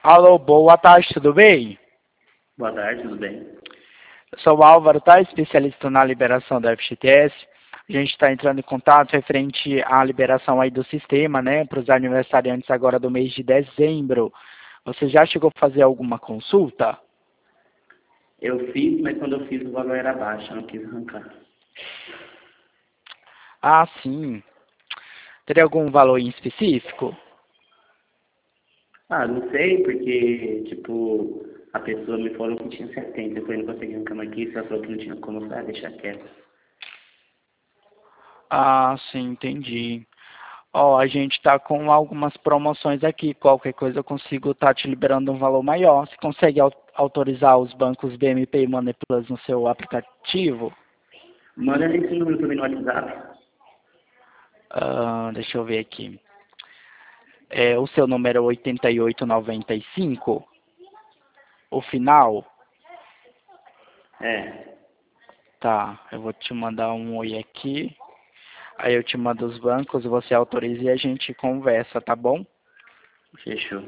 Alô, boa tarde, tudo bem? Boa tarde, tudo bem? Eu sou o Álvaro, tá? Especialista na liberação da FGTS. A gente está entrando em contato referente à liberação aí do sistema, né, para os aniversariantes agora do mês de dezembro. Você já chegou a fazer alguma consulta? Eu fiz, mas quando eu fiz o valor era baixo, eu não quis arrancar. Ah, sim. Teria algum valor em específico? Ah, não sei, porque, tipo, a pessoa me falou que tinha 70, depois eu não consegui arrancar mais aqui, ela falou que não tinha como, eu falei, ah, deixa quieto. Ah, sim, entendi. Ó, a gente está com algumas promoções aqui. Qualquer coisa eu consigo estar te liberando um valor maior. Você consegue autorizar os bancos BMP e Money Plus no seu aplicativo? Manda esse número pra mim no WhatsApp. Ah, deixa eu ver aqui. O seu número é 8895, o final? É, Tá, eu vou te mandar um oi aqui. Aí eu te mando os bancos, você autoriza e a gente conversa, tá bom? fechou.